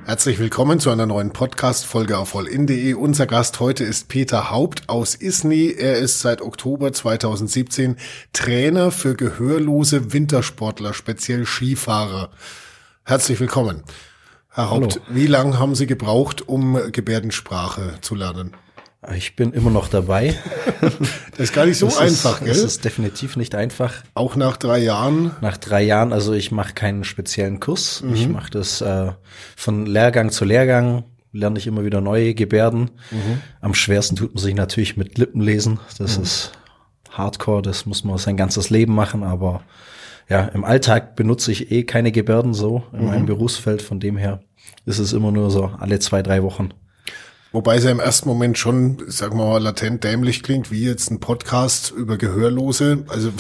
Herzlich willkommen zu einer neuen Podcast-Folge auf allin.de. Unser Gast heute ist Peter Haupt aus Isny. Er ist seit Oktober 2017 Trainer für gehörlose Wintersportler, speziell Skifahrer. Herzlich willkommen. Herr Haupt, Wie lange haben Sie gebraucht, um Gebärdensprache zu lernen? Ich bin immer noch dabei. Das ist gar nicht so einfach, gell? Das ist definitiv nicht einfach. Auch nach 3 Jahren? Nach 3 Jahren, also ich mache keinen speziellen Kurs. Ich mache das von Lehrgang zu Lehrgang, lerne ich immer wieder neue Gebärden. Am schwersten tut man sich natürlich mit Lippenlesen. Das ist Hardcore, das muss man sein ganzes Leben machen. Aber ja, im Alltag benutze ich keine Gebärden so in meinem Berufsfeld. Von dem her ist es immer nur so alle 2-3 Wochen. Wobei es ja im ersten Moment schon, sagen wir mal, latent dämlich klingt, wie jetzt ein Podcast über Gehörlose. Also,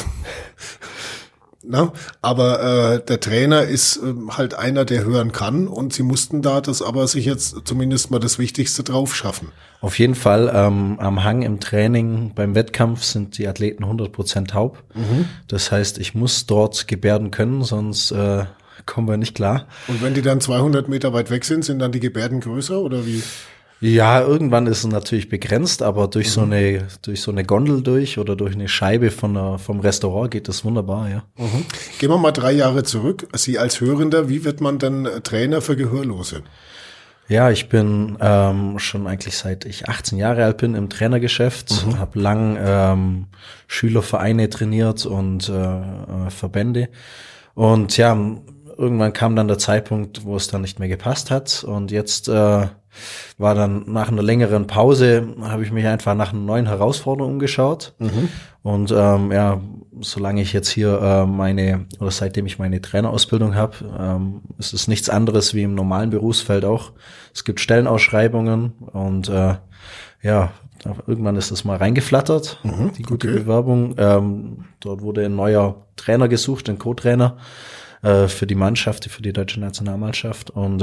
aber der Trainer ist halt einer, der hören kann, und Sie mussten da das aber sich jetzt zumindest mal das Wichtigste drauf schaffen. Auf jeden Fall am Hang im Training, beim Wettkampf sind die Athleten 100% taub. Das heißt, ich muss dort Gebärden können, sonst kommen wir nicht klar. Und wenn die dann 200 Meter weit weg sind dann die Gebärden größer oder wie? Ja, irgendwann ist es natürlich begrenzt, aber durch so eine Gondel durch oder durch eine Scheibe vom Restaurant geht das wunderbar, ja. Gehen wir mal 3 Jahre zurück. Sie als Hörender, wie wird man denn Trainer für Gehörlose? Ja, ich bin schon eigentlich seit ich 18 Jahre alt bin im Trainergeschäft, habe lang Schülervereine trainiert und Verbände, und ja, irgendwann kam dann der Zeitpunkt, wo es dann nicht mehr gepasst hat, und jetzt war dann nach einer längeren Pause, habe ich mich einfach nach einer neuen Herausforderung umgeschaut. Und solange ich jetzt hier seitdem ich meine Trainerausbildung habe, ist es nichts anderes wie im normalen Berufsfeld auch. Es gibt Stellenausschreibungen und irgendwann ist es mal reingeflattert, die gute Bewerbung. Dort wurde ein neuer Trainer gesucht, ein Co-Trainer für die Mannschaft, für die deutsche Nationalmannschaft, und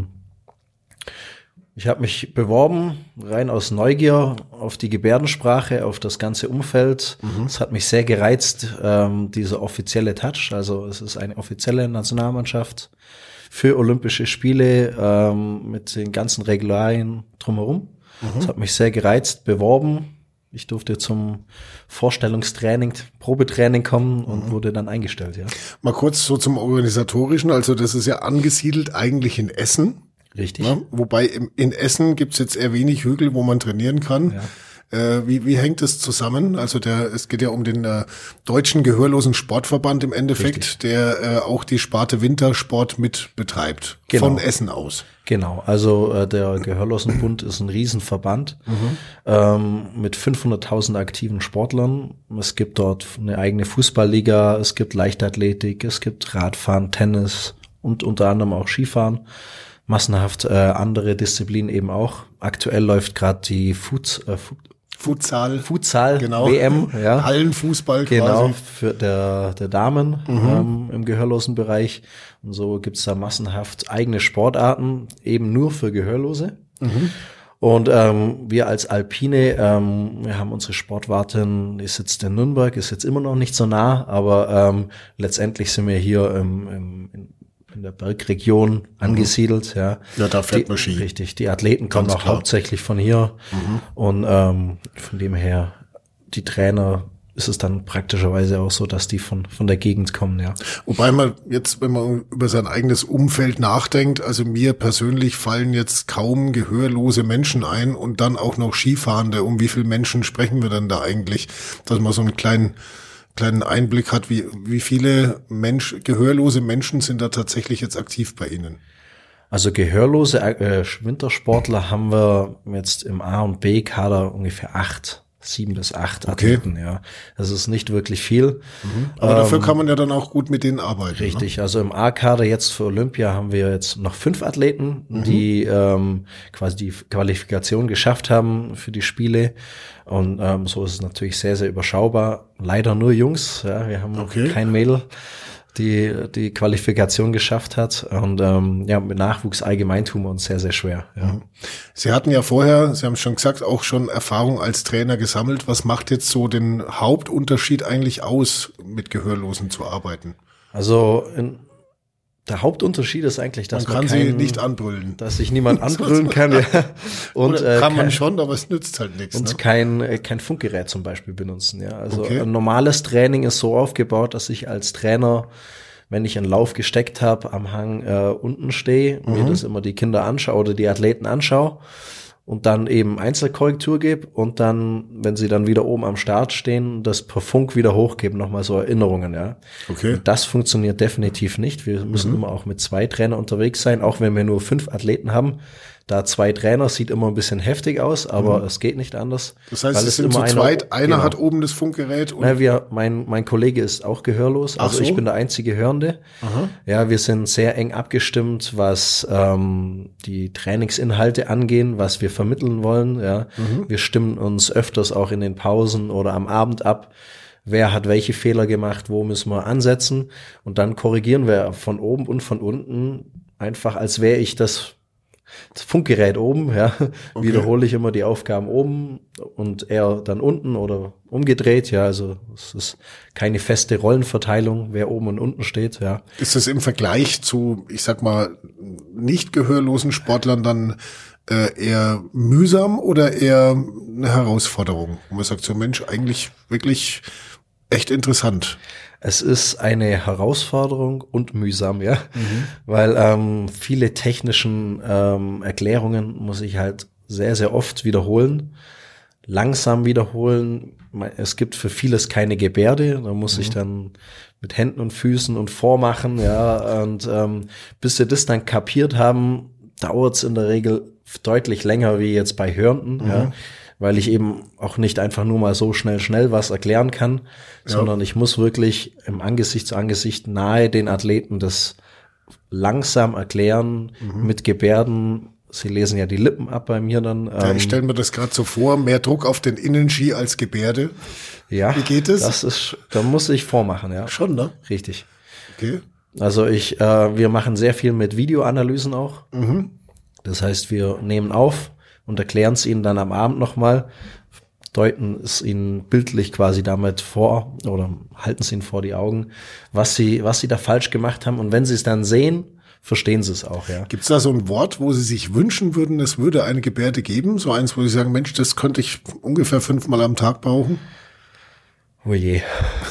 ich habe mich beworben, rein aus Neugier auf die Gebärdensprache, auf das ganze Umfeld. Es hat mich sehr gereizt, dieser offizielle Touch. Also es ist eine offizielle Nationalmannschaft für Olympische Spiele mit den ganzen Regularien drumherum. Es hat mich sehr gereizt, beworben. Ich durfte zum Vorstellungstraining, Probetraining kommen und wurde dann eingestellt, ja. Mal kurz so zum Organisatorischen. Also das ist ja angesiedelt eigentlich in Essen. Richtig. Ja, wobei in Essen gibt's jetzt eher wenig Hügel, wo man trainieren kann. Ja. Wie hängt das zusammen? Also es geht ja um den Deutschen Gehörlosen Sportverband im Endeffekt, richtig, der auch die Sparte Wintersport mit betreibt, genau, von Essen aus. Genau, also der Gehörlosenbund ist ein Riesenverband mit 500.000 aktiven Sportlern. Es gibt dort eine eigene Fußballliga, es gibt Leichtathletik, es gibt Radfahren, Tennis und unter anderem auch Skifahren. Massenhaft andere Disziplinen eben auch. Aktuell läuft gerade die Futsal genau. WM, ja. Hallenfußball quasi. Genau, für der Damen im Gehörlosenbereich. Und so gibt's da massenhaft eigene Sportarten, eben nur für Gehörlose. Und wir als Alpine, wir haben unsere Sportwartin, die sitzt in Nürnberg, ist jetzt immer noch nicht so nah, aber letztendlich sind wir hier in der Bergregion angesiedelt, ja. Ja, da fährt man Ski. Richtig, die Athleten kommen auch hauptsächlich von hier. Und von dem her, die Trainer, ist es dann praktischerweise auch so, dass die von der Gegend kommen, ja. Wobei man jetzt, wenn man über sein eigenes Umfeld nachdenkt, also mir persönlich fallen jetzt kaum gehörlose Menschen ein und dann auch noch Skifahrende. Um wie viele Menschen sprechen wir dann da eigentlich? Dass man so einen kleinen Einblick hat, wie viele gehörlose Menschen sind da tatsächlich jetzt aktiv bei Ihnen? Also gehörlose Wintersportler haben wir jetzt im A- und B-Kader ungefähr 7 bis 8 Athleten, ja. Das ist nicht wirklich viel. Aber dafür kann man ja dann auch gut mit denen arbeiten. Richtig, ne? Also im A-Kader jetzt für Olympia haben wir jetzt noch 5 Athleten, die quasi die Qualifikation geschafft haben für die Spiele. Und so ist es natürlich sehr, sehr überschaubar. Leider nur Jungs, ja. Wir haben kein Mädel, die Qualifikation geschafft hat. Und mit Nachwuchs allgemein tun wir uns sehr, sehr schwer. Ja. Sie hatten ja vorher, Sie haben es schon gesagt, auch schon Erfahrung als Trainer gesammelt. Was macht jetzt so den Hauptunterschied eigentlich aus, mit Gehörlosen zu arbeiten? Also Der Hauptunterschied ist eigentlich, dass man kann sie nicht anbrüllen. Dass sich niemand anbrüllen kann. Ja. Und kann man schon, aber es nützt halt nichts. Und ne? kein Funkgerät zum Beispiel benutzen. Ja. Also ein normales Training ist so aufgebaut, dass ich als Trainer, wenn ich einen Lauf gesteckt habe, am Hang unten stehe, mir das immer die Kinder anschaue oder die Athleten anschaue und dann eben Einzelkorrektur gebe und dann, wenn sie dann wieder oben am Start stehen, das per Funk wieder hochgeben, nochmal so Erinnerungen, ja. Okay. Und das funktioniert definitiv nicht. Wir müssen immer auch mit 2 Trainern unterwegs sein, auch wenn wir nur 5 Athleten haben. Da 2 Trainer sieht immer ein bisschen heftig aus, aber es geht nicht anders. Das heißt, es sind zu zweit, einer hat oben das Funkgerät. Und mein Kollege ist auch gehörlos, also ich bin der einzige Hörende. Aha. Ja, wir sind sehr eng abgestimmt, was die Trainingsinhalte angehen, was wir vermitteln wollen. Ja, wir stimmen uns öfters auch in den Pausen oder am Abend ab. Wer hat welche Fehler gemacht, wo müssen wir ansetzen? Und dann korrigieren wir von oben und von unten, einfach als wäre ich das Funkgerät oben, ja, wiederhole ich immer die Aufgaben oben und er dann unten oder umgedreht, ja, also es ist keine feste Rollenverteilung, wer oben und unten steht, ja. Ist das im Vergleich zu, ich sag mal, nicht gehörlosen Sportlern dann eher mühsam oder eher eine Herausforderung? Wo man sagt, so Mensch, eigentlich wirklich echt interessant. Es ist eine Herausforderung und mühsam, ja, weil viele technischen Erklärungen muss ich halt sehr, sehr oft wiederholen, langsam wiederholen. Es gibt für vieles keine Gebärde, da muss ich dann mit Händen und Füßen und vormachen, ja, und bis sie das dann kapiert haben, dauert es in der Regel deutlich länger wie jetzt bei Hörenden, ja. Weil ich eben auch nicht einfach nur mal so schnell was erklären kann, sondern ich muss wirklich im Angesicht zu Angesicht nahe den Athleten das langsam erklären mit Gebärden. Sie lesen ja die Lippen ab bei mir dann. Ja, ich stelle mir das gerade so vor, mehr Druck auf den Innenski als Gebärde. Ja, wie geht es? Da muss ich vormachen, ja. Schon, ne? Richtig. Okay. Also wir machen sehr viel mit Videoanalysen auch. Das heißt, wir nehmen auf und erklären es ihnen dann am Abend nochmal, deuten es ihnen bildlich quasi damit vor oder halten es ihnen vor die Augen, was sie da falsch gemacht haben. Und wenn sie es dann sehen, verstehen sie es auch, ja. Gibt es da so ein Wort, wo Sie sich wünschen würden, es würde eine Gebärde geben? So eins, wo Sie sagen, Mensch, das könnte ich ungefähr 5-mal am Tag brauchen? Oh je.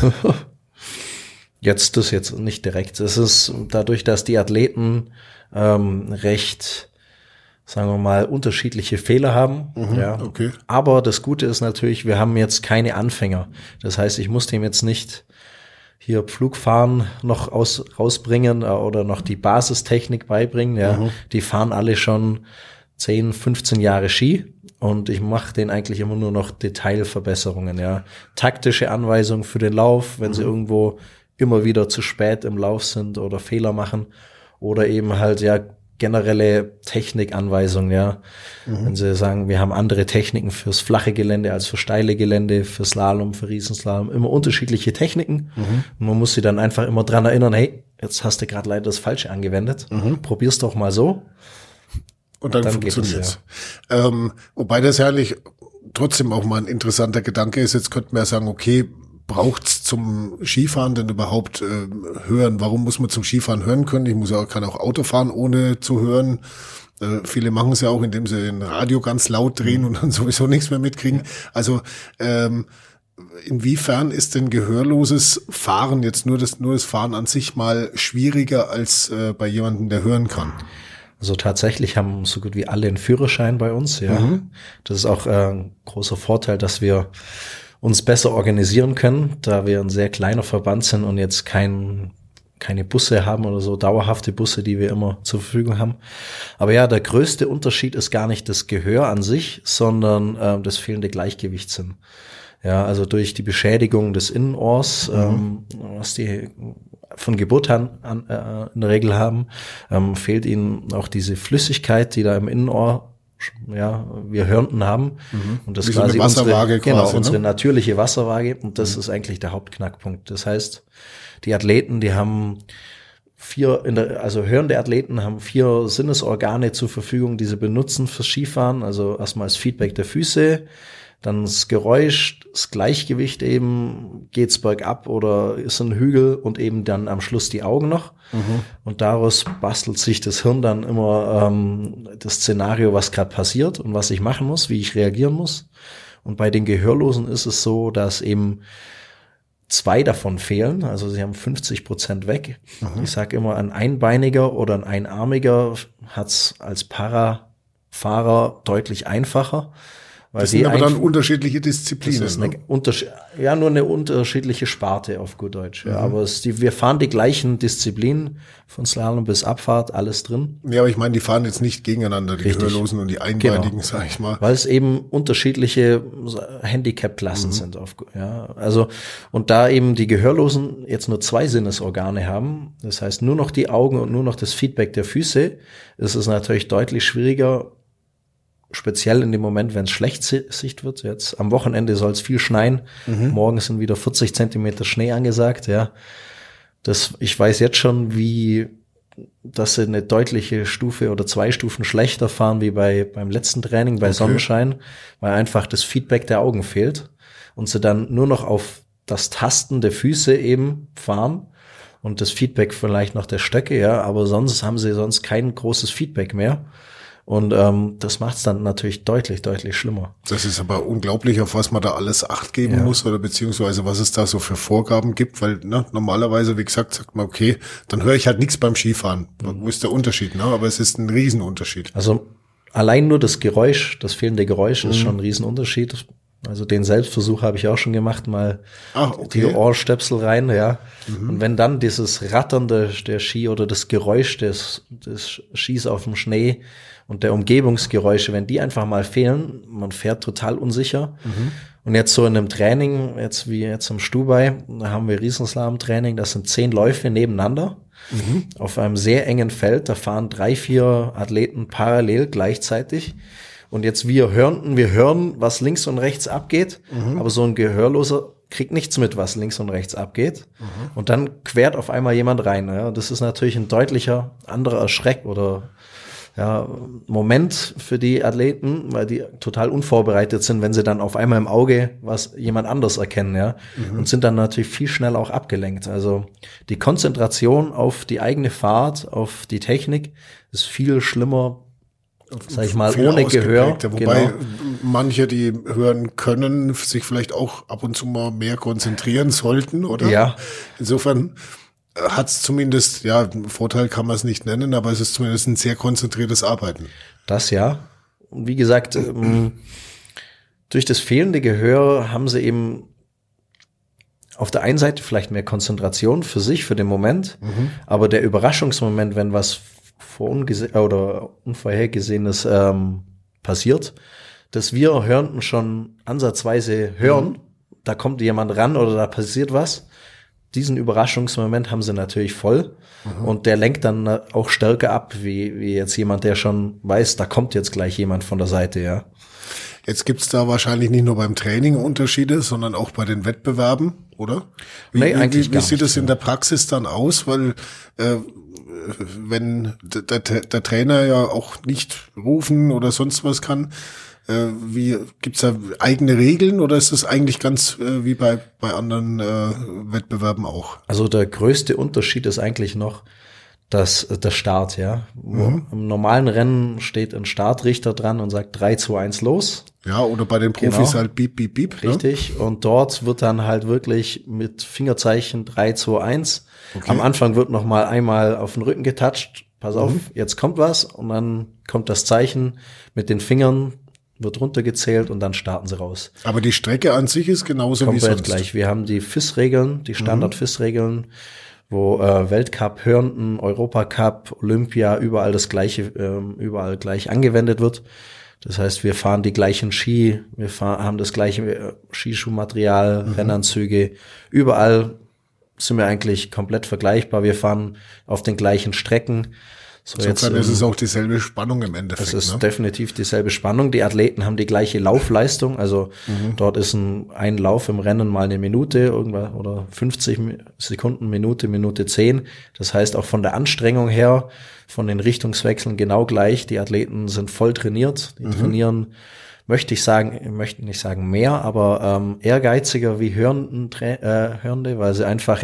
Jetzt nicht direkt. Es ist dadurch, dass die Athleten recht, sagen wir mal, unterschiedliche Fehler haben. Ja. Okay. Aber das Gute ist natürlich, wir haben jetzt keine Anfänger. Das heißt, ich muss dem jetzt nicht hier Pflugfahren noch rausbringen oder noch die Basistechnik beibringen. Ja. Die fahren alle schon 10, 15 Jahre Ski und ich mache denen eigentlich immer nur noch Detailverbesserungen. Ja. Taktische Anweisungen für den Lauf, wenn sie irgendwo immer wieder zu spät im Lauf sind oder Fehler machen oder eben halt ja generelle Technikanweisungen, ja. Wenn sie sagen, wir haben andere Techniken fürs flache Gelände als für steile Gelände, für Slalom, für Riesenslalom, immer unterschiedliche Techniken. Und man muss sie dann einfach immer dran erinnern, hey, jetzt hast du gerade leider das Falsche angewendet. Probier's doch mal so. Und dann funktioniert's. Ja. Wobei das herrlich trotzdem auch mal ein interessanter Gedanke ist. Jetzt könnten wir ja sagen, okay, braucht's zum Skifahren denn überhaupt hören? Warum muss man zum Skifahren hören können? Kann auch Auto fahren, ohne zu hören. Viele machen es ja auch, indem sie ein Radio ganz laut drehen und dann sowieso nichts mehr mitkriegen. Also inwiefern ist denn gehörloses Fahren, jetzt nur das Fahren an sich mal schwieriger als bei jemandem, der hören kann? Also tatsächlich haben so gut wie alle einen Führerschein bei uns, ja. Das ist auch ein großer Vorteil, dass wir uns besser organisieren können, da wir ein sehr kleiner Verband sind und jetzt keine Busse haben oder so, dauerhafte Busse, die wir immer zur Verfügung haben. Aber ja, der größte Unterschied ist gar nicht das Gehör an sich, sondern das fehlende Gleichgewichtssinn. Ja, also durch die Beschädigung des Innenohrs, was die von Geburt an in der Regel haben, fehlt ihnen auch diese Flüssigkeit, die da im Innenohr wir Hörenden haben. Und das ist quasi so eine Wasserwaage unsere natürliche Wasserwaage. Und das ist eigentlich der Hauptknackpunkt. Das heißt, die Athleten, die haben hörende Athleten haben 4 Sinnesorgane zur Verfügung, die sie benutzen fürs Skifahren. Also erstmal das Feedback der Füße, dann das Geräusch, das Gleichgewicht eben, geht's bergab oder ist ein Hügel und eben dann am Schluss die Augen noch. Und daraus bastelt sich das Hirn dann immer das Szenario, was gerade passiert und was ich machen muss, wie ich reagieren muss. Und bei den Gehörlosen ist es so, dass eben 2 davon fehlen, also sie haben 50% weg. Ich sage immer, ein Einbeiniger oder ein Einarmiger hat's als Parafahrer deutlich einfacher. Weil das sind aber dann unterschiedliche Disziplinen. Das ist nur eine unterschiedliche Sparte auf gut Deutsch. Ja, aber wir fahren die gleichen Disziplinen von Slalom bis Abfahrt, alles drin. Ja, aber ich meine, die fahren jetzt nicht gegeneinander, die Gehörlosen und die Einbeinigen, sag ich mal. Weil es eben unterschiedliche Handicap-Klassen sind. Also, und da eben die Gehörlosen jetzt nur 2 Sinnesorgane haben, das heißt nur noch die Augen und nur noch das Feedback der Füße, ist es natürlich deutlich schwieriger, speziell in dem Moment, wenn es Schlechtsicht wird. Jetzt am Wochenende soll es viel schneien. Morgen sind wieder 40 Zentimeter Schnee angesagt. Ja, ich weiß jetzt schon, dass sie eine deutliche Stufe oder 2 Stufen schlechter fahren wie beim letzten Training bei Sonnenschein, weil einfach das Feedback der Augen fehlt und sie dann nur noch auf das Tasten der Füße eben fahren und das Feedback vielleicht noch der Stöcke. Ja, aber sonst haben sie kein großes Feedback mehr. Und das macht es dann natürlich deutlich, deutlich schlimmer. Das ist aber unglaublich, auf was man da alles Acht geben muss oder beziehungsweise was es da so für Vorgaben gibt, weil normalerweise, wie gesagt, sagt man, okay, dann höre ich halt nichts beim Skifahren. Wo ist der Unterschied? Ne? Aber es ist ein Riesenunterschied. Also allein nur das Geräusch, das fehlende Geräusch ist schon ein Riesenunterschied. Also den Selbstversuch habe ich auch schon gemacht, mal die Ohrstöpsel rein, ja. Und wenn dann dieses Rattern der Ski oder das Geräusch des Skis auf dem Schnee und der Umgebungsgeräusche, wenn die einfach mal fehlen, man fährt total unsicher. Und jetzt so in einem Training, wie jetzt am Stubai, da haben wir Riesenslalom-Training, das sind 10 Läufe nebeneinander auf einem sehr engen Feld, da fahren 3, 4 Athleten parallel gleichzeitig. Und jetzt wir hören, was links und rechts abgeht, aber so ein Gehörloser kriegt nichts mit, was links und rechts abgeht. Und dann quert auf einmal jemand rein. Ja. Das ist natürlich ein deutlicher anderer Schreck oder Moment für die Athleten, weil die total unvorbereitet sind, wenn sie dann auf einmal im Auge was jemand anders erkennen, ja, und sind dann natürlich viel schneller auch abgelenkt. Also die Konzentration auf die eigene Fahrt, auf die Technik ist viel schlimmer, sag ich mal, ohne Gehör. Wobei manche, die hören können, sich vielleicht auch ab und zu mal mehr konzentrieren sollten, oder? Ja. Insofern hat es zumindest, Vorteil kann man es nicht nennen, aber es ist zumindest ein sehr konzentriertes Arbeiten. Das ja. Und wie gesagt, durch das fehlende Gehör haben sie eben auf der einen Seite vielleicht mehr Konzentration für sich, für den Moment, aber der Überraschungsmoment, wenn was Unvorhergesehenes passiert, dass wir Hörenden schon ansatzweise hören, da kommt jemand ran oder da passiert was. Diesen Überraschungsmoment haben sie natürlich voll und der lenkt dann auch stärker ab, wie jetzt jemand, der schon weiß, da kommt jetzt gleich jemand von der Seite, ja. Jetzt gibt's da wahrscheinlich nicht nur beim Training Unterschiede, sondern auch bei den Wettbewerben, oder? Wie sieht es in der Praxis dann aus? Weil wenn der Trainer ja auch nicht rufen oder sonst was kann, gibt's da eigene Regeln oder ist das eigentlich ganz wie bei anderen Wettbewerben auch? Also der größte Unterschied ist eigentlich noch der Start, ja. Im normalen Rennen steht ein Startrichter dran und sagt 3, 2, 1 los. Ja, oder bei den Profis halt Beep, Beep, Beep. Richtig. Ne? Und dort wird dann halt wirklich mit Fingerzeichen 3, 2, 1. Okay. Am Anfang wird noch mal einmal auf den Rücken getatscht. Pass auf, jetzt kommt was. Und dann kommt das Zeichen mit den Fingern, wird runtergezählt und dann starten sie raus. Aber die Strecke an sich ist genauso komplett wie sonst. Gleich. Wir haben die FIS-Regeln, die Standard-FIS-Regeln, wo Weltcup, Hörnten, Europacup, Olympia, überall das Gleiche, überall gleich angewendet wird. Das heißt, wir fahren die gleichen Ski, haben das gleiche Skischuhmaterial, Rennanzüge. Überall sind wir eigentlich komplett vergleichbar. Wir fahren auf den gleichen Strecken. Insofern ist es auch dieselbe Spannung im Endeffekt. Es ist definitiv dieselbe Spannung. Die Athleten haben die gleiche Laufleistung. Also dort ist ein Lauf im Rennen mal eine Minute irgendwas oder 50 Sekunden, Minute 10. Das heißt auch von der Anstrengung her, von den Richtungswechseln genau gleich. Die Athleten sind voll trainiert. Die trainieren möchte nicht sagen mehr, aber ehrgeiziger wie Hörende, weil sie einfach,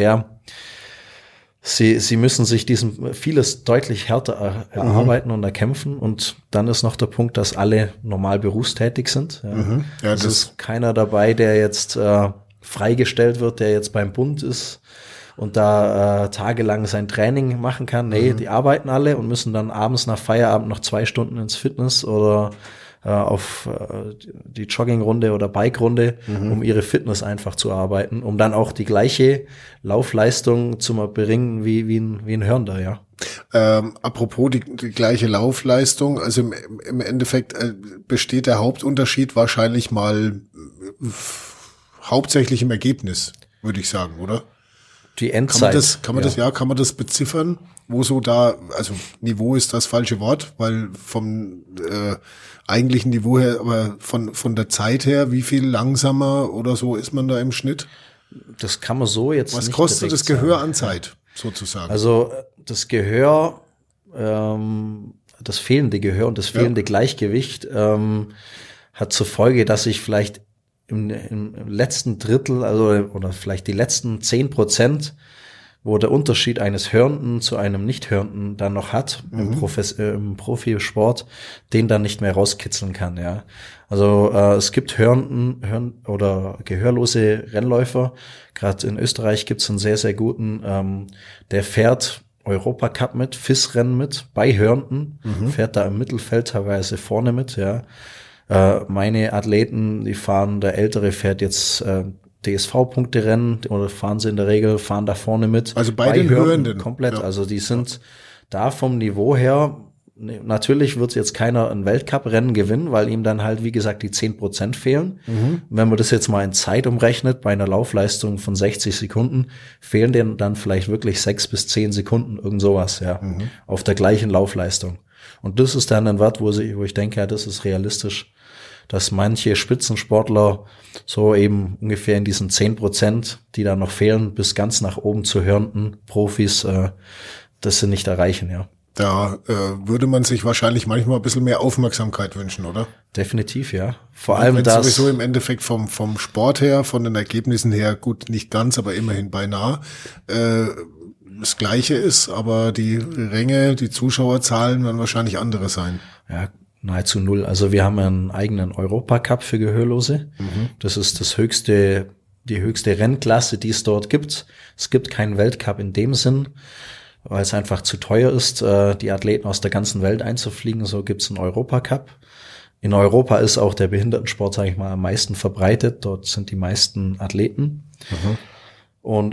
sie müssen sich vieles deutlich härter erarbeiten und erkämpfen. Und dann ist noch der Punkt, dass alle normal berufstätig sind. Ja. Ja, es ist keiner dabei, der jetzt freigestellt wird, der jetzt beim Bund ist und da tagelang sein Training machen kann. Nee, die arbeiten alle und müssen dann abends nach Feierabend noch 2 Stunden ins Fitness oder auf die Joggingrunde oder Bikerunde, um ihre Fitness einfach zu arbeiten, um dann auch die gleiche Laufleistung zu erbringen wie ein Hörender, ja. Apropos die gleiche Laufleistung, also im Endeffekt besteht der Hauptunterschied wahrscheinlich mal hauptsächlich im Ergebnis, würde ich sagen, oder? Die Endzeit. Kann man das beziffern? Wo so da, also Niveau ist das falsche Wort, weil vom eigentlichen Niveau her, aber von der Zeit her, wie viel langsamer oder so ist man da im Schnitt? Das kann man so jetzt nicht. Was kostet das Gehör an Zeit, sozusagen? Also das Gehör, das fehlende Gehör und das fehlende Gleichgewicht hat zur Folge, dass ich vielleicht im letzten Drittel, oder vielleicht die letzten 10%, wo der Unterschied eines Hörenden zu einem Nicht-Hörenden dann noch hat, im Profisport, den dann nicht mehr rauskitzeln kann, ja. Also es gibt oder gehörlose Rennläufer, gerade in Österreich gibt's einen sehr, sehr guten, der fährt Europacup mit, FIS-Rennen mit, bei Hörenden, fährt da im Mittelfeld teilweise vorne mit, ja. Meine Athleten, der Ältere fährt jetzt DSV-Punkte-Rennen oder fahren da vorne mit. Also bei den Hörenden. Komplett, also die sind da vom Niveau her, natürlich wird jetzt keiner ein Weltcup-Rennen gewinnen, weil ihm dann halt, wie gesagt, die 10% fehlen. Wenn man das jetzt mal in Zeit umrechnet, bei einer Laufleistung von 60 Sekunden, fehlen denen dann vielleicht wirklich 6 bis 10 Sekunden, irgend sowas, auf der gleichen Laufleistung. Und das ist dann ein Wert, wo ich denke, ja, das ist realistisch, dass manche Spitzensportler so eben ungefähr in diesen 10%, die da noch fehlen, bis ganz nach oben zu hörenden Profis, das sie nicht erreichen, ja. Da würde man sich wahrscheinlich manchmal ein bisschen mehr Aufmerksamkeit wünschen, oder? Definitiv, ja. Vor allem das sowieso im Endeffekt vom Sport her, von den Ergebnissen her, gut, nicht ganz, aber immerhin beinahe, das Gleiche ist, aber die Ränge, die Zuschauerzahlen werden wahrscheinlich andere sein. Ja, nahezu 0. Also wir haben einen eigenen Europacup für Gehörlose. Das ist die höchste Rennklasse, die es dort gibt. Es gibt keinen Weltcup in dem Sinn, weil es einfach zu teuer ist, die Athleten aus der ganzen Welt einzufliegen. So gibt's einen Europacup. In Europa ist auch der Behindertensport, sage ich mal, am meisten verbreitet. Dort sind die meisten Athleten. Und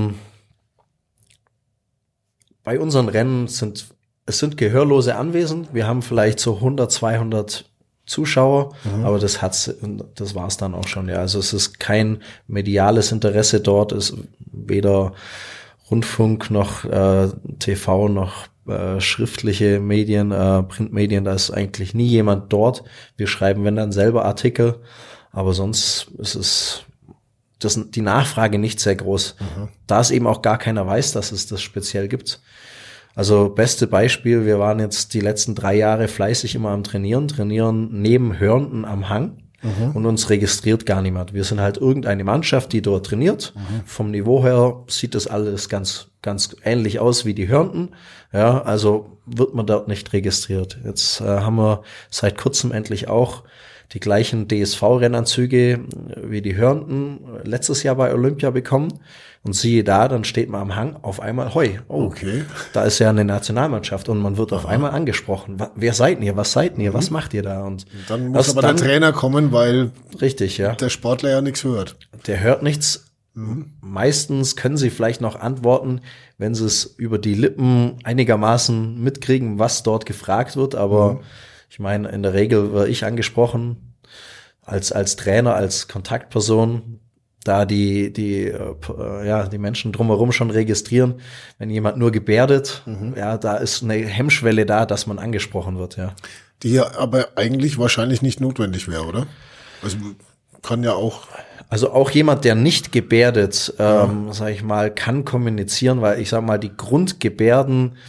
bei unseren Rennen sind Gehörlose anwesend. Wir haben vielleicht so 100, 200 Zuschauer, aber das war's dann auch schon. Ja, also es ist kein mediales Interesse dort, ist weder Rundfunk noch TV noch schriftliche Medien, Printmedien. Da ist eigentlich nie jemand dort. Wir schreiben, wenn dann selber Artikel, aber sonst ist die Nachfrage nicht sehr groß. Da es eben auch gar keiner weiß, dass es das speziell gibt. Also beste Beispiel, wir waren jetzt die letzten 3 Jahre fleißig immer am Trainieren neben Hörenden am Hang und uns registriert gar niemand. Wir sind halt irgendeine Mannschaft, die dort trainiert. Vom Niveau her sieht das alles ganz, ganz ähnlich aus wie die Hörenden. Ja, also wird man dort nicht registriert. Jetzt haben wir seit kurzem endlich auch die gleichen DSV-Rennanzüge wie die Hörenden letztes Jahr bei Olympia bekommen. Und siehe da, dann steht man am Hang auf einmal, okay, da ist ja eine Nationalmannschaft und man wird auf einmal angesprochen. Wer seid ihr? Was seid ihr? Was macht ihr da? Und dann muss aber der Trainer kommen, weil richtig, ja, der Sportler ja nichts hört. Der hört nichts. Meistens können sie vielleicht noch antworten, wenn sie es über die Lippen einigermaßen mitkriegen, was dort gefragt wird. Aber ich meine, in der Regel werde ich angesprochen als Trainer, als Kontaktperson, da die Menschen drumherum schon registrieren, wenn jemand nur gebärdet, da ist eine Hemmschwelle da, dass man angesprochen wird, ja. Die ja aber eigentlich wahrscheinlich nicht notwendig wäre, oder? Also kann ja auch. Also auch jemand, der nicht gebärdet, sag ich mal, kann kommunizieren, weil ich sag mal, die Grundgebärden,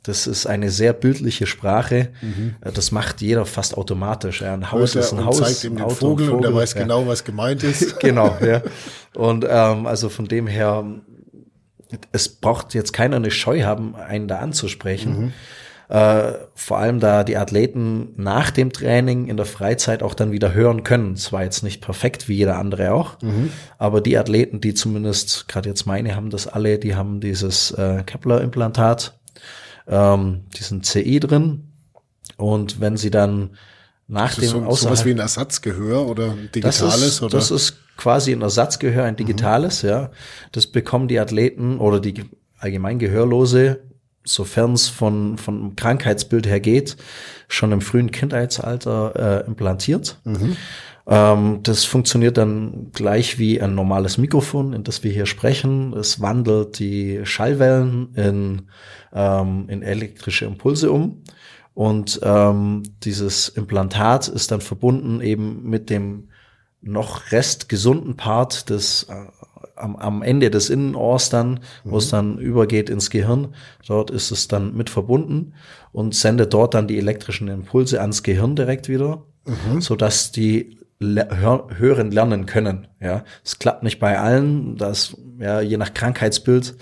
Das ist eine sehr bildliche Sprache. Das macht jeder fast automatisch. Ja. Ein Haus ist ein Haus. Zeigt ihm den Vogel und er weiß genau, was gemeint ist. Genau, ja. Und also von dem her, es braucht jetzt keiner eine Scheu haben, einen da anzusprechen. Vor allem, da die Athleten nach dem Training in der Freizeit auch dann wieder hören können. Zwar jetzt nicht perfekt, wie jeder andere auch, aber die Athleten, die zumindest, gerade jetzt meine, haben das alle, die haben dieses Kepler-Implantat, diesen CI drin. Und wenn sie dann nach dem sowas wie ein Ersatzgehör oder ein digitales? Das ist quasi ein Ersatzgehör, ein digitales, ja. Das bekommen die Athleten oder die allgemein Gehörlose, sofern es vom Krankheitsbild her geht, schon im frühen Kindheitsalter implantiert. Das funktioniert dann gleich wie ein normales Mikrofon, in das wir hier sprechen. Es wandelt die Schallwellen in elektrische Impulse um. Und dieses Implantat ist dann verbunden eben mit dem noch restgesunden Part des am Ende des Innenohrs dann, wo es dann übergeht ins Gehirn. Dort ist es dann mit verbunden und sendet dort dann die elektrischen Impulse ans Gehirn direkt wieder, sodass die hören lernen können. Ja, es klappt nicht bei allen, das ja je nach Krankheitsbild.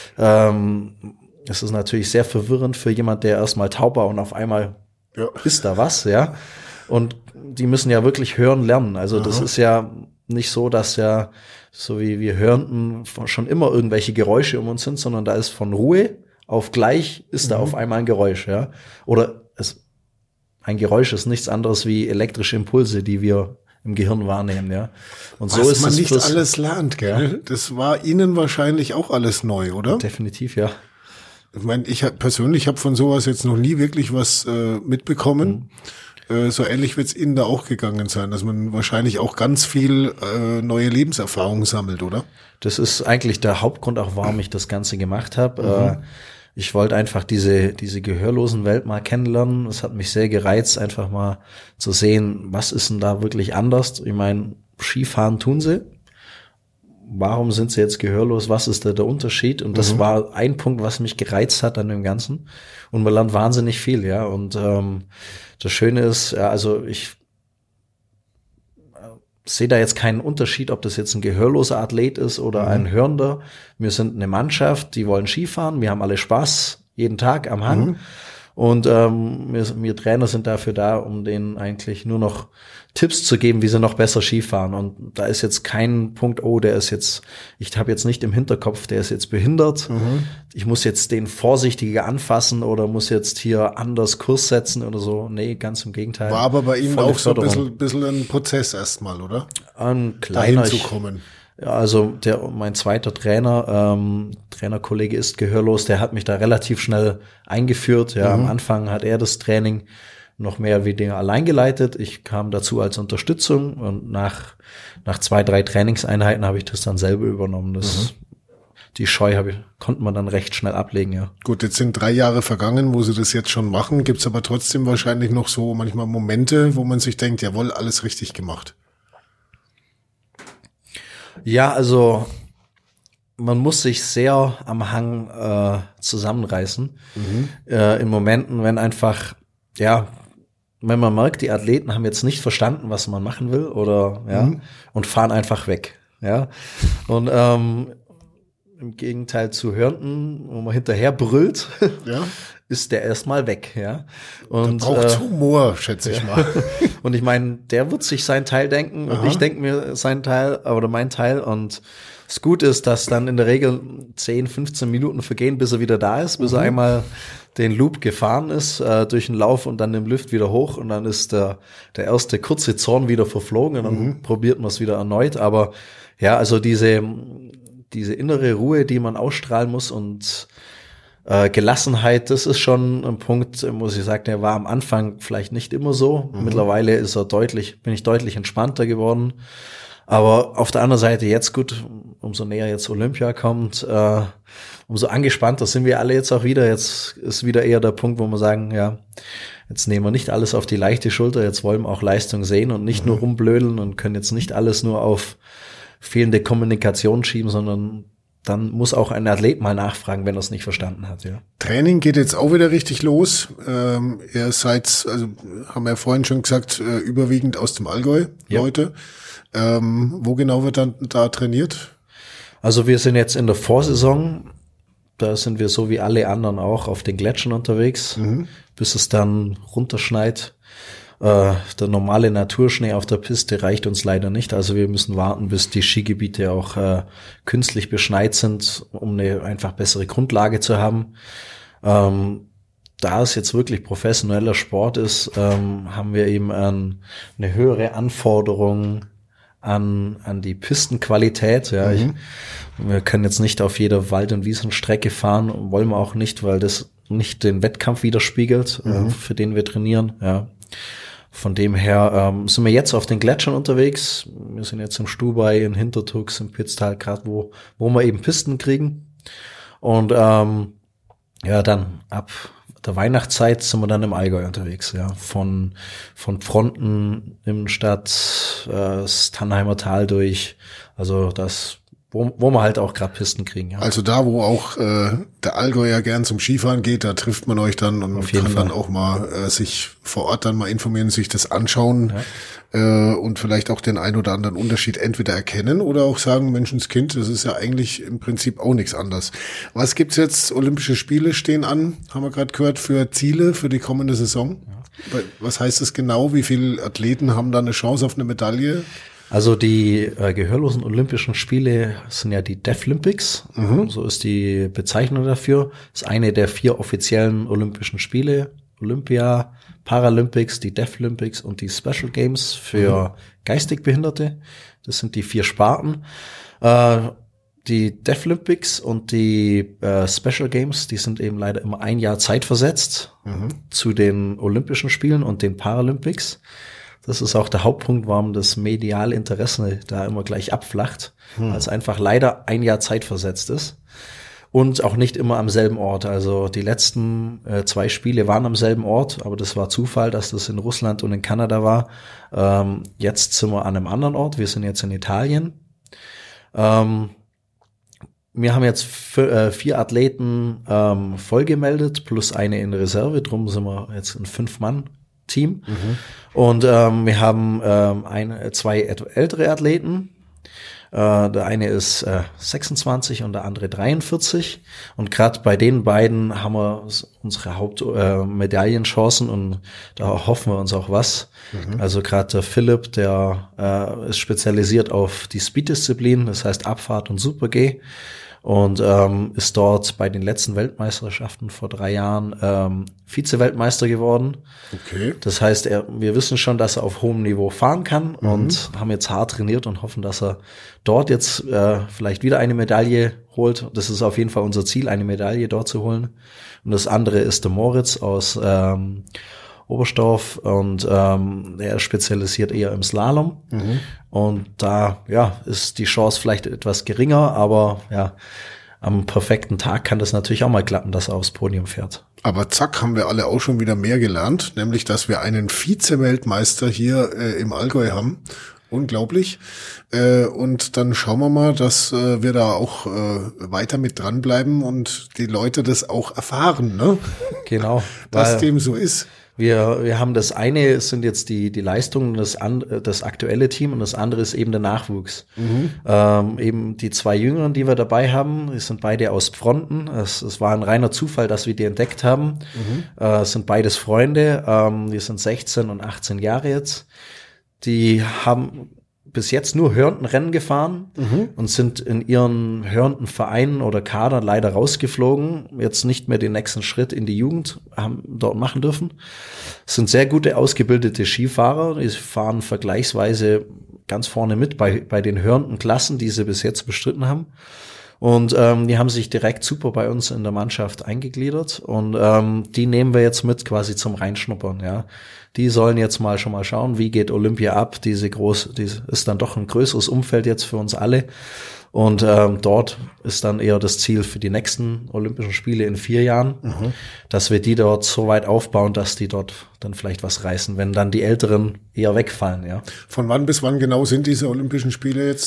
Es ist natürlich sehr verwirrend für jemand, der erstmal taub war und auf einmal ist da was, ja. Und die müssen ja wirklich hören lernen. Also das ist ja nicht so, dass ja so wie wir hörten schon immer irgendwelche Geräusche um uns sind, sondern da ist von Ruhe auf gleich ist da auf einmal ein Geräusch, ja. Oder ein Geräusch ist nichts anderes wie elektrische Impulse, die wir im Gehirn wahrnehmen, ja. Und so ist man nicht alles lernt, gell? Das war Ihnen wahrscheinlich auch alles neu, oder? Definitiv, ja. Ich meine, ich persönlich habe von sowas jetzt noch nie wirklich was mitbekommen. So ähnlich wird es Ihnen da auch gegangen sein, dass man wahrscheinlich auch ganz viel neue Lebenserfahrung sammelt, oder? Das ist eigentlich der Hauptgrund auch, warum ich das Ganze gemacht habe. Ich wollte einfach diese gehörlosen Welt mal kennenlernen. Es hat mich sehr gereizt, einfach mal zu sehen, was ist denn da wirklich anders. Ich meine, Skifahren tun sie. Warum sind sie jetzt gehörlos? Was ist da der Unterschied? Und das war ein Punkt, was mich gereizt hat an dem Ganzen. Und man lernt wahnsinnig viel, ja. Und das Schöne ist, ja, also ich sehe da jetzt keinen Unterschied, ob das jetzt ein gehörloser Athlet ist oder ein Hörender. Wir sind eine Mannschaft, die wollen Skifahren. Wir haben alle Spaß jeden Tag am Hang. Und wir Trainer sind dafür da, um denen eigentlich nur noch Tipps zu geben, wie sie noch besser Skifahren. Und da ist jetzt kein Punkt, der ist jetzt, ich habe jetzt nicht im Hinterkopf, der ist jetzt behindert. Ich muss jetzt den vorsichtiger anfassen oder muss jetzt hier anders Kurs setzen oder so. Nee, ganz im Gegenteil. War aber bei Ihnen auch so ein bisschen ein Prozess erstmal, oder? Ein kleiner. Dahin zu kommen. Ja, also mein zweiter Trainer, Trainerkollege ist gehörlos, der hat mich da relativ schnell eingeführt. Ja, am Anfang hat er das Training noch mehr wie Dinge allein geleitet. Ich kam dazu als Unterstützung und nach 2-3 Trainingseinheiten habe ich das dann selber übernommen. Die Scheu konnte man dann recht schnell ablegen, ja. Gut, jetzt sind 3 Jahre vergangen, wo Sie das jetzt schon machen. Gibt's aber trotzdem wahrscheinlich noch so manchmal Momente, wo man sich denkt, jawohl, alles richtig gemacht. Ja, also man muss sich sehr am Hang zusammenreißen. In Momenten, wenn einfach, ja, wenn man merkt, die Athleten haben jetzt nicht verstanden, was man machen will oder und fahren einfach weg. Ja. Und im Gegenteil zu Hörenden, wo man hinterher brüllt, ist der erstmal weg, ja. Und der braucht Humor, schätze ich mal. Und ich meine, der wird sich seinen Teil denken und ich denke mir seinen Teil oder meinen Teil. Und das Gute ist, dass dann in der Regel 10, 15 Minuten vergehen, bis er wieder da ist, bis er einmal den Loop gefahren ist durch den Lauf und dann im Lift wieder hoch und dann ist der erste kurze Zorn wieder verflogen und dann probiert man es wieder erneut. Aber ja, also diese innere Ruhe, die man ausstrahlen muss und Gelassenheit, das ist schon ein Punkt, muss ich sagen, der war am Anfang vielleicht nicht immer so. Mittlerweile bin ich deutlich entspannter geworden. Aber auf der anderen Seite jetzt gut, umso näher jetzt Olympia kommt, umso angespannter sind wir alle jetzt auch wieder. Jetzt ist wieder eher der Punkt, wo wir sagen, ja, jetzt nehmen wir nicht alles auf die leichte Schulter, jetzt wollen wir auch Leistung sehen und nicht nur rumblödeln und können jetzt nicht alles nur auf fehlende Kommunikation schieben, sondern dann muss auch ein Athlet mal nachfragen, wenn er es nicht verstanden hat. Ja. Training geht jetzt auch wieder richtig los. Ihr seid, also haben wir vorhin schon gesagt, überwiegend aus dem Allgäu, ja. Leute. Wo genau wird dann da trainiert? Also wir sind jetzt in der Vorsaison. Da sind wir so wie alle anderen auch auf den Gletschern unterwegs, bis es dann runterschneit. Der normale Naturschnee auf der Piste reicht uns leider nicht. Also wir müssen warten, bis die Skigebiete auch künstlich beschneit sind, um eine einfach bessere Grundlage zu haben. Da es jetzt wirklich professioneller Sport ist, haben wir eben eine höhere Anforderung an die Pistenqualität. Ja, wir können jetzt nicht auf jeder Wald- und Wiesenstrecke fahren, wollen wir auch nicht, weil das nicht den Wettkampf widerspiegelt, für den wir trainieren. Ja. Von dem her sind wir jetzt auf den Gletschern unterwegs. Wir sind jetzt im Stubai, in Hintertux, im Pitztal, gerade wo wir eben Pisten kriegen. Und dann ab der Weihnachtszeit sind wir dann im Allgäu unterwegs. Ja, von Fronten, Innenstadt, das Tannheimer Tal durch. Also das, wo wir halt auch gerade Pisten kriegen. Ja. Also da, wo auch der Allgäuer gern zum Skifahren geht, da trifft man euch dann und kann dann auch mal sich vor Ort dann mal informieren, sich das anschauen und vielleicht auch den ein oder anderen Unterschied entweder erkennen oder auch sagen, Menschenskind, das ist ja eigentlich im Prinzip auch nichts anderes. Was gibt's jetzt? Olympische Spiele stehen an, haben wir gerade gehört, für Ziele für die kommende Saison. Ja. Was heißt das genau? Wie viele Athleten haben da eine Chance auf eine Medaille? Also die gehörlosen Olympischen Spiele sind ja die Deaflympics, so ist die Bezeichnung dafür. Das ist eine der 4 offiziellen Olympischen Spiele, Olympia, Paralympics, die Deaflympics und die Special Games für geistig Behinderte. Das sind die 4 Sparten. Die Deaflympics und die Special Games, die sind eben leider immer ein Jahr zeitversetzt zu den Olympischen Spielen und den Paralympics. Das ist auch der Hauptpunkt, warum das mediale Interesse da immer gleich abflacht, weil es einfach leider ein Jahr zeitversetzt ist und auch nicht immer am selben Ort. Also die letzten 2 Spiele waren am selben Ort, aber das war Zufall, dass das in Russland und in Kanada war. Jetzt sind wir an einem anderen Ort. Wir sind jetzt in Italien. Wir haben jetzt 4 Athleten vollgemeldet plus eine in Reserve. Drum sind wir jetzt ein 5-Mann-Team. Und wir haben 2 ältere Athleten. Der eine ist 26 und der andere 43. Und gerade bei den beiden haben wir unsere Hauptmedaillenchancen und da hoffen wir uns auch was. Also gerade der Philipp, der ist spezialisiert auf die Speed-Disziplin, das heißt Abfahrt und Super-G. Und ist dort bei den letzten Weltmeisterschaften vor 3 Jahren Vize-Weltmeister geworden. Okay. Das heißt, wir wissen schon, dass er auf hohem Niveau fahren kann und haben jetzt hart trainiert und hoffen, dass er dort jetzt vielleicht wieder eine Medaille holt. Das ist auf jeden Fall unser Ziel, eine Medaille dort zu holen. Und das andere ist der Moritz aus Oberstdorf und er ist spezialisiert eher im Slalom und da ist die Chance vielleicht etwas geringer, aber am perfekten Tag kann das natürlich auch mal klappen, dass er aufs Podium fährt. Aber zack, haben wir alle auch schon wieder mehr gelernt, nämlich, dass wir einen Vize-Weltmeister hier im Allgäu haben. Unglaublich. Und dann schauen wir mal, dass wir da auch weiter mit dranbleiben und die Leute das auch erfahren, ne? Genau. Dass dem so ist. Wir haben das eine, sind jetzt die Leistungen, das aktuelle Team und das andere ist eben der Nachwuchs. Eben die 2 Jüngeren, die wir dabei haben, die sind beide aus Fronten. Es war ein reiner Zufall, dass wir die entdeckt haben. Es sind beides Freunde, die sind 16 und 18 Jahre jetzt. Die haben bis jetzt nur Hörntenrennen gefahren und sind in ihren Hörntenvereinen oder Kadern leider rausgeflogen, jetzt nicht mehr den nächsten Schritt in die Jugend haben dort machen dürfen. Es sind sehr gute, ausgebildete Skifahrer, die fahren vergleichsweise ganz vorne mit bei den Hörntenklassen, die sie bis jetzt bestritten haben. Und die haben sich direkt super bei uns in der Mannschaft eingegliedert und die nehmen wir jetzt mit quasi zum Reinschnuppern, ja. Die sollen jetzt schon mal schauen, wie geht Olympia ab. Die ist dann doch ein größeres Umfeld jetzt für uns alle. Und dort ist dann eher das Ziel für die nächsten Olympischen Spiele in 4 Jahren, dass wir die dort so weit aufbauen, dass die dort dann vielleicht was reißen, wenn dann die Älteren eher wegfallen, ja. Von wann bis wann genau sind diese Olympischen Spiele jetzt?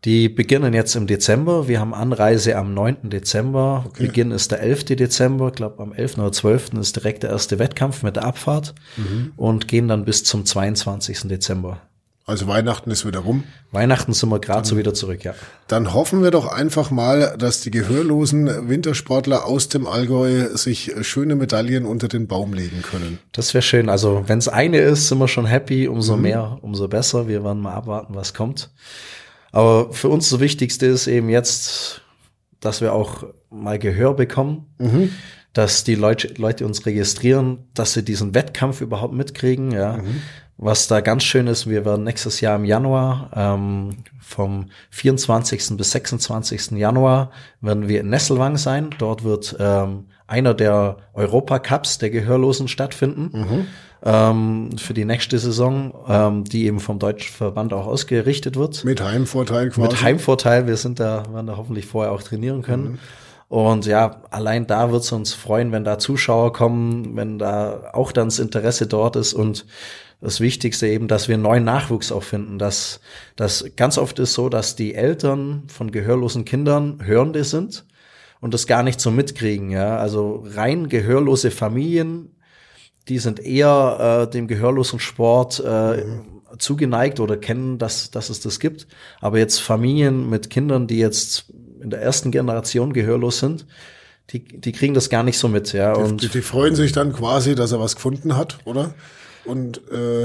Die beginnen jetzt im Dezember. Wir haben Anreise am 9. Dezember. Okay. Beginn ist der 11. Dezember. Ich glaube, am 11. oder 12. ist direkt der erste Wettkampf mit der Abfahrt und gehen dann bis zum 22. Dezember. Also Weihnachten ist wieder rum. Weihnachten sind wir gerade so wieder zurück, ja. Dann hoffen wir doch einfach mal, dass die gehörlosen Wintersportler aus dem Allgäu sich schöne Medaillen unter den Baum legen können. Das wäre schön. Also wenn es eine ist, sind wir schon happy. Umso mehr, umso besser. Wir werden mal abwarten, was kommt. Aber für uns das Wichtigste ist eben jetzt, dass wir auch mal Gehör bekommen, dass die Leute uns registrieren, dass sie diesen Wettkampf überhaupt mitkriegen, ja. Was da ganz schön ist, wir werden nächstes Jahr im Januar, vom 24. bis 26. Januar werden wir in Nesselwang sein. Dort wird einer der Europacups der Gehörlosen stattfinden. Für die nächste Saison, die eben vom Deutschen Verband auch ausgerichtet wird. Mit Heimvorteil quasi. Mit Heimvorteil, werden da hoffentlich vorher auch trainieren können. Und ja, allein da wird es uns freuen, wenn da Zuschauer kommen, wenn da auch dann das Interesse dort ist und das Wichtigste eben, dass wir neuen Nachwuchs auch finden. Das ganz oft ist so, dass die Eltern von gehörlosen Kindern Hörende sind und das gar nicht so mitkriegen. Ja, also rein gehörlose Familien, die sind eher dem gehörlosen Sport zugeneigt oder kennen, dass es das gibt. Aber jetzt Familien mit Kindern, die jetzt in der ersten Generation gehörlos sind, die kriegen das gar nicht so mit. Ja, die freuen sich dann quasi, dass er was gefunden hat, oder? Und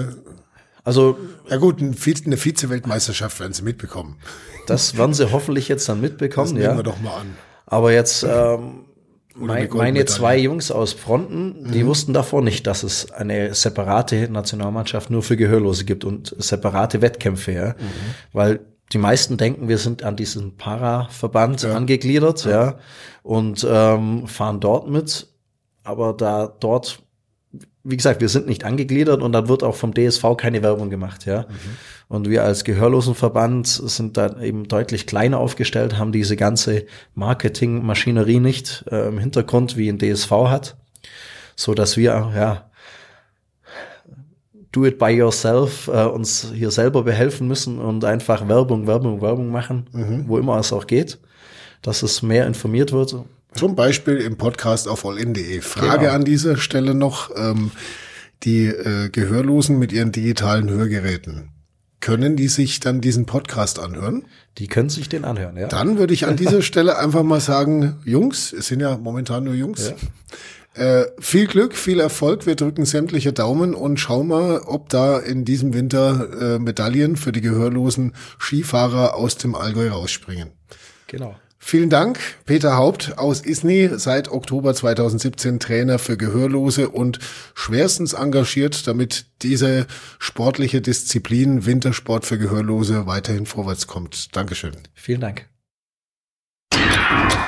also ja gut, eine Vize-Weltmeisterschaft werden sie mitbekommen. Das werden sie hoffentlich jetzt dann mitbekommen. Das nehmen wir doch mal an. Aber jetzt meine zwei Jungs aus Fronten, die wussten davor nicht, dass es eine separate Nationalmannschaft nur für Gehörlose gibt und separate Wettkämpfe, ja. Weil die meisten denken, wir sind an diesen Para-Verband angegliedert, ja, und fahren dort mit. Aber dort, wie gesagt, wir sind nicht angegliedert und dann wird auch vom DSV keine Werbung gemacht, ja. Und wir als Gehörlosenverband sind da eben deutlich kleiner aufgestellt, haben diese ganze Marketingmaschinerie nicht im Hintergrund, wie ein DSV hat, so dass wir, do it by yourself, uns hier selber behelfen müssen und einfach Werbung machen, wo immer es auch geht, dass es mehr informiert wird. Zum Beispiel im Podcast auf allin.de. Frage an dieser Stelle noch, die Gehörlosen mit ihren digitalen Hörgeräten, können die sich dann diesen Podcast anhören? Die können sich den anhören, ja. Dann würde ich an dieser Stelle einfach mal sagen, Jungs, es sind ja momentan nur Jungs, viel Glück, viel Erfolg, wir drücken sämtliche Daumen und schauen mal, ob da in diesem Winter Medaillen für die gehörlosen Skifahrer aus dem Allgäu rausspringen. Genau. Vielen Dank, Peter Haupt aus Isny, seit Oktober 2017 Trainer für Gehörlose und schwerstens engagiert, damit diese sportliche Disziplin Wintersport für Gehörlose weiterhin vorwärts kommt. Dankeschön. Vielen Dank.